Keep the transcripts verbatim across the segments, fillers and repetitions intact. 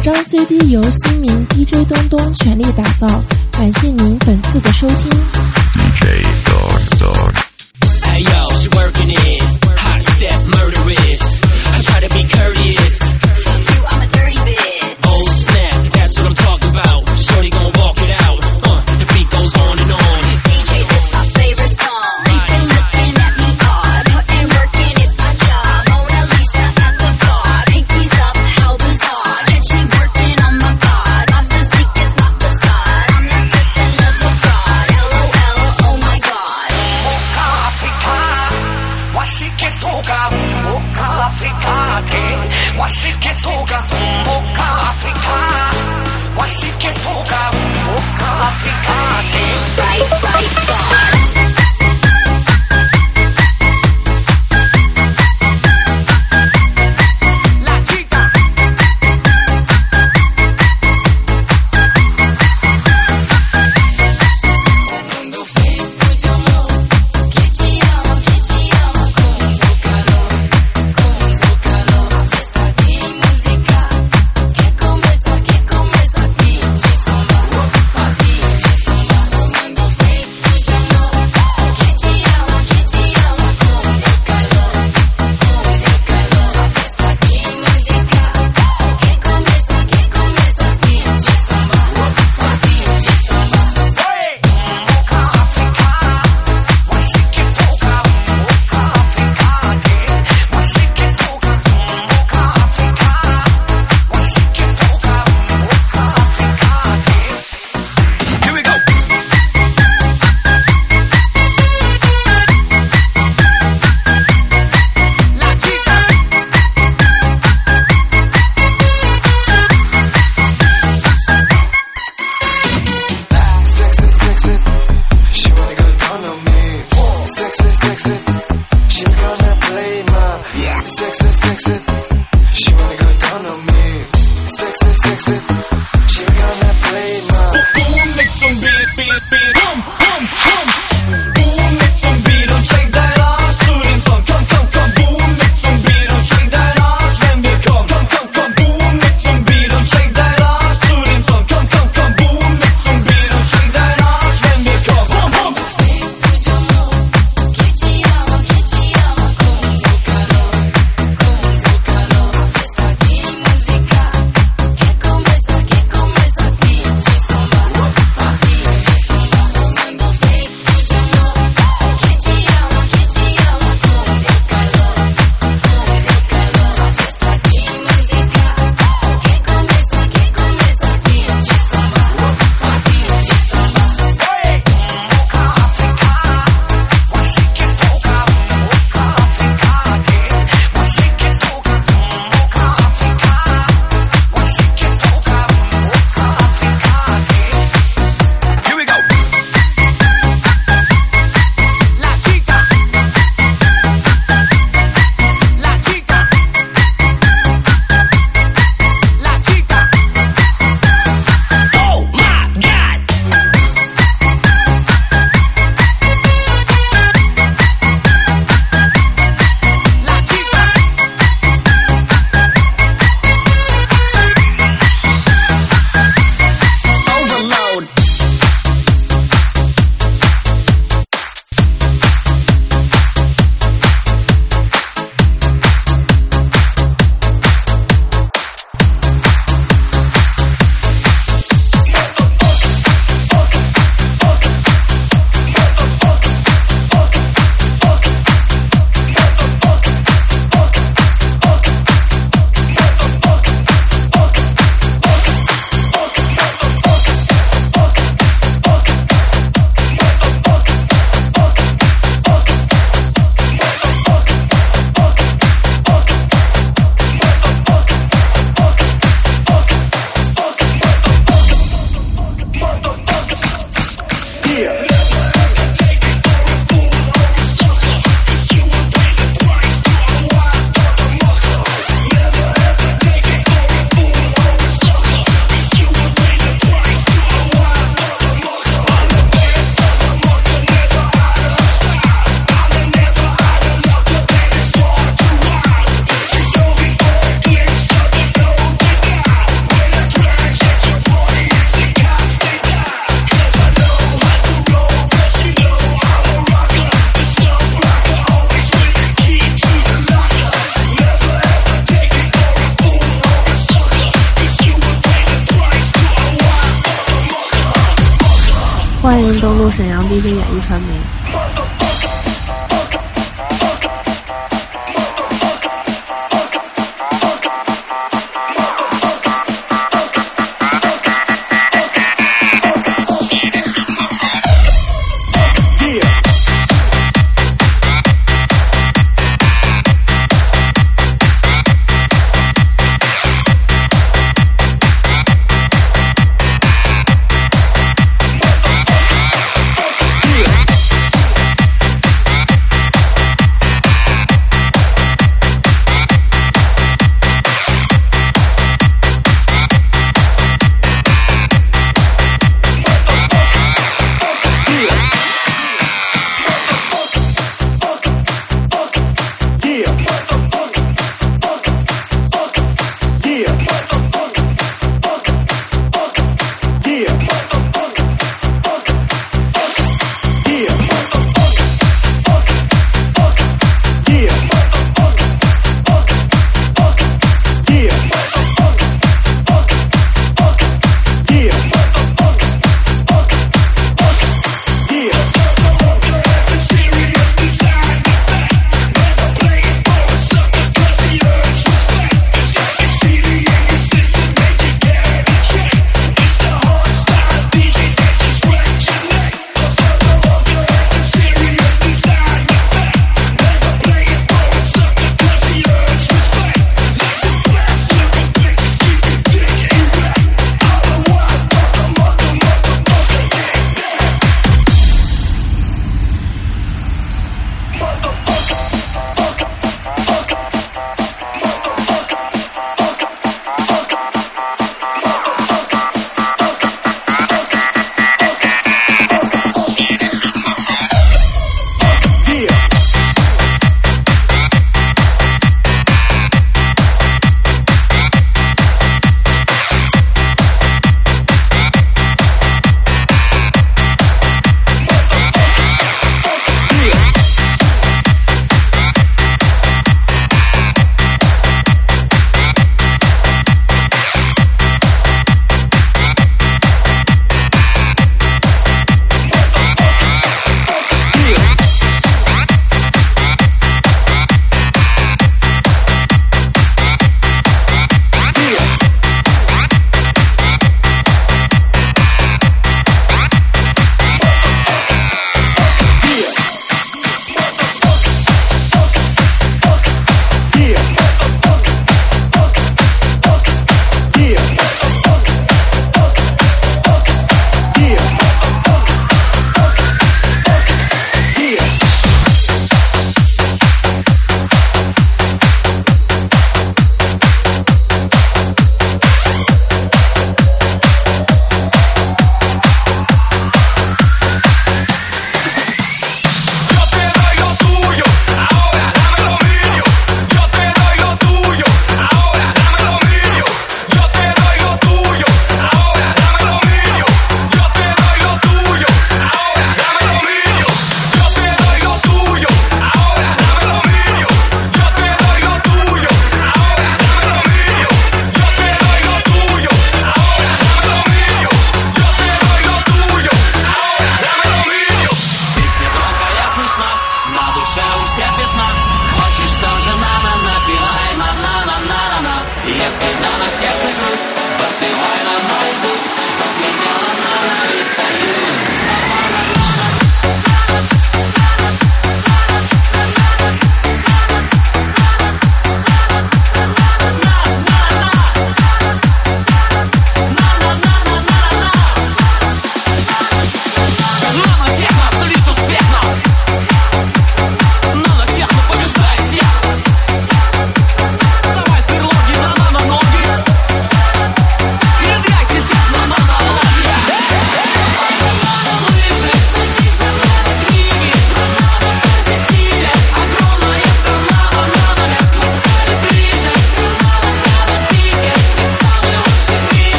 整张 C D 由新民 D J 东东全力打造，感谢您本次的收听。 D J 东东。Hey yo, she working it, hot step murderous. I try to be courteous. Fuck you, I'm a dirty bitch. Oh snap, that's what I'm talking about. Shorty gon' walk it out. Uh, the beat goes on and on. D J, this my favorite song. Sleeping, looking at me odd. Putting work in, it's my job. Mona Lisa at the bar. Pinkies up, how bizarre. Catch me working on my god. My physique is not facade. I'm not just another fraud. L O L, oh my god. Mocha Africa, washike soga. Mocha Africa, washike soga. Mocha Africa, washike soga. Mocha Africa, right, right, god. 登录沈阳 D J 演艺传媒。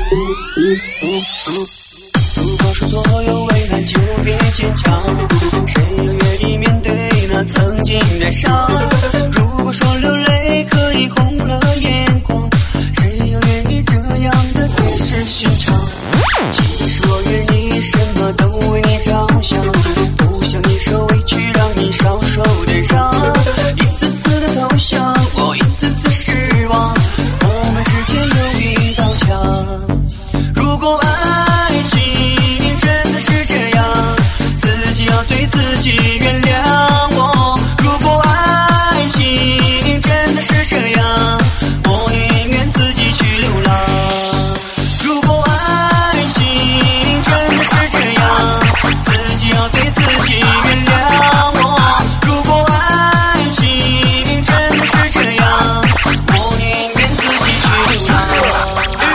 如果说所有为难就别坚强，谁又愿意面对那曾经的伤？如果说流泪可以红了眼眶，谁又愿意这样的铁石心肠？其实我愿意什么都为你着想，不想你受委屈让你少受点伤，一次次的投降我一次次失望，我们之间有一道墙。如果爱情真的是这样，自己要对自己原谅我。如果爱情真的是这样，我宁愿自己去流浪。如果爱情真的是这样，自己要对自己原谅我。如果爱情真的是这样，我宁愿自己去流浪。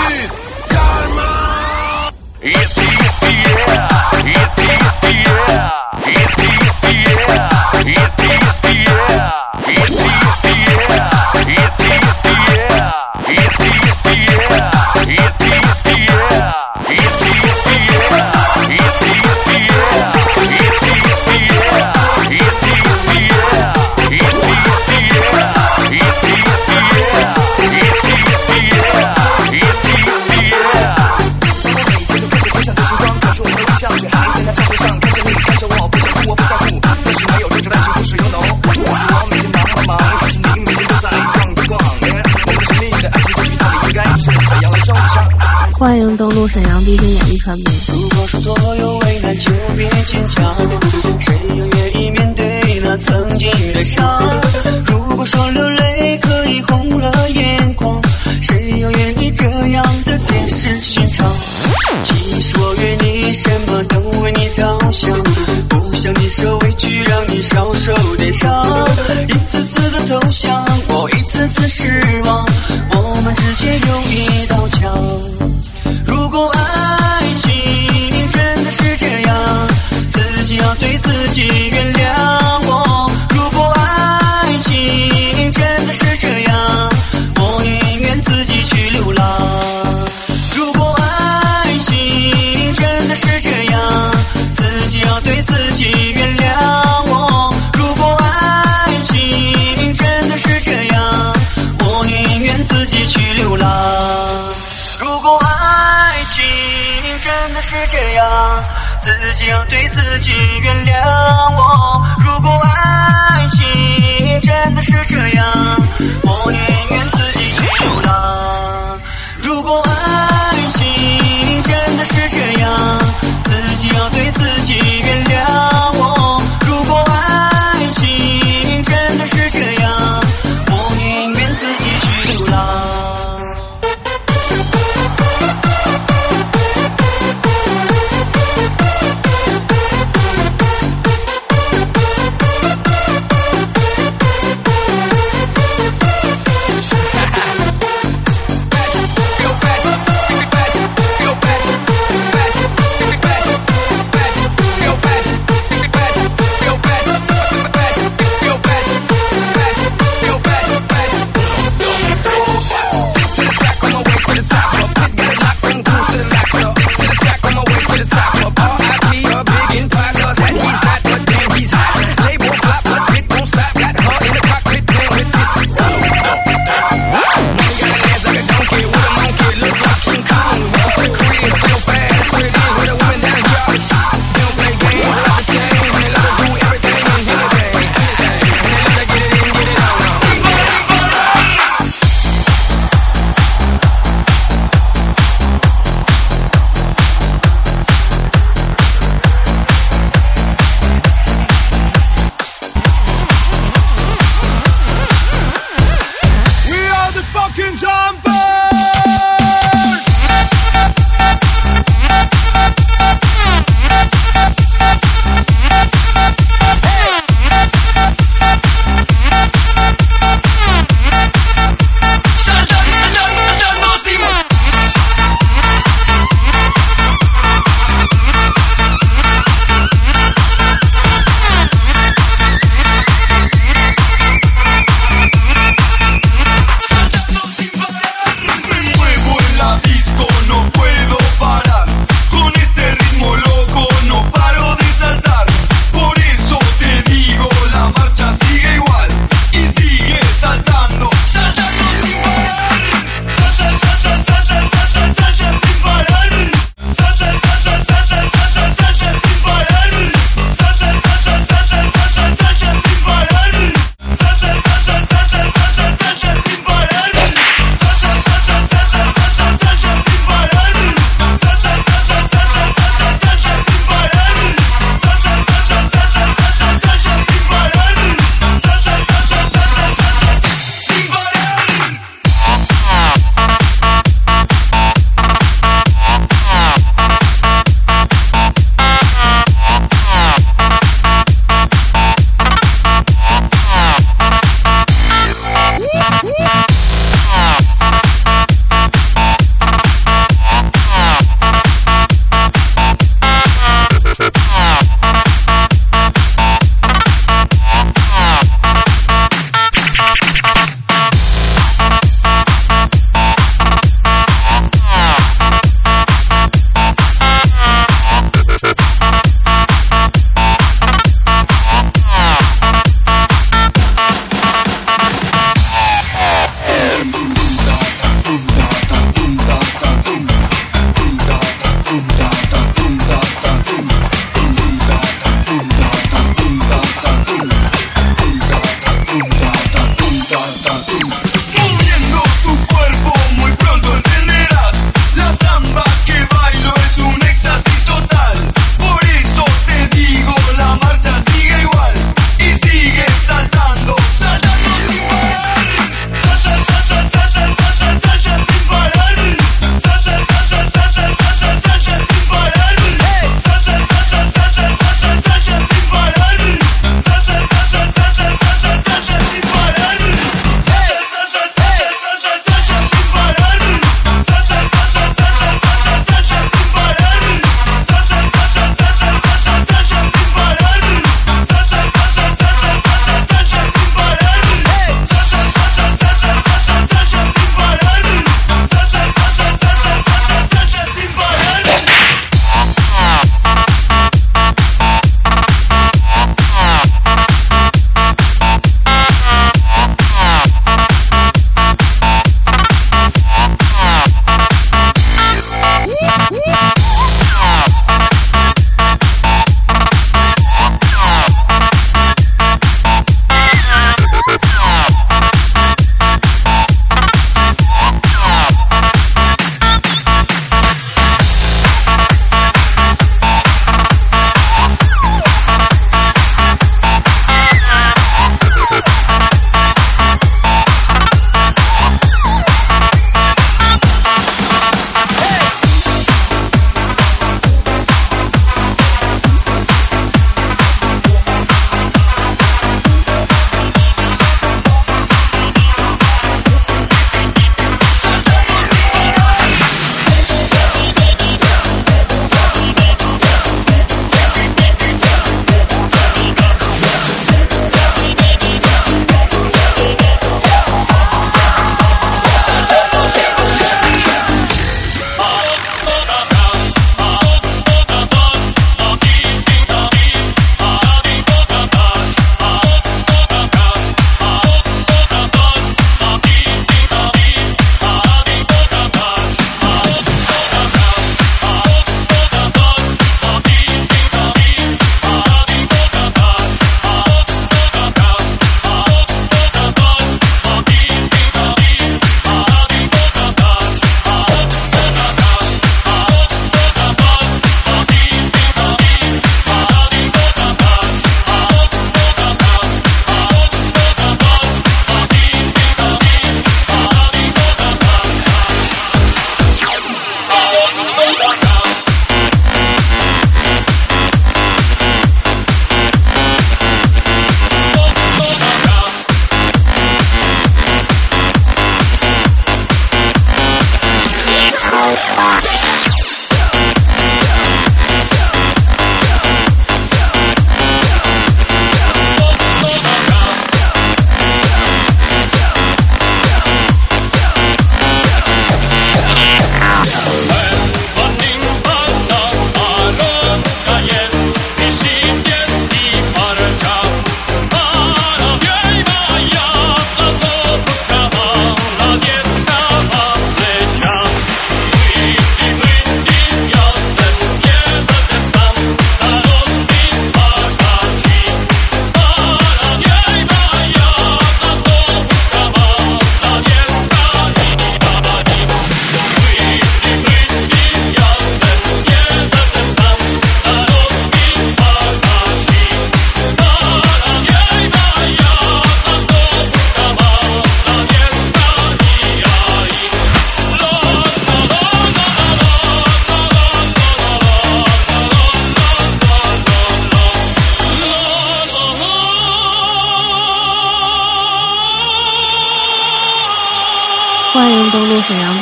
欢迎登录沈阳 D J 演艺传媒。 如果说所有为难就别坚强，谁又愿意面对那曾经的伤？如果说流泪可以红了眼眶，谁又愿意这样的铁石心肠？其实我愿意什么都为你着想，不想你受委屈让你少受点伤，一次次的投降我一次次失望，我们之间有一道墙。如果爱情真的是这样，自己要对自己原谅我。如果爱情真的是这样，我宁愿自己去流浪。如果爱情真的是这样，自己要对自己原谅我。如果爱情真的是这样，我宁愿自己去流浪。如果爱情真的是这样，自己要对自己原谅我。如果爱情真的是这样，我宁愿自己去流浪。如果爱情真的是这样，自己要对自己原谅我。如果爱情真的是这样，我宁愿自己去流浪。 Go back to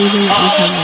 D J 演艺传媒。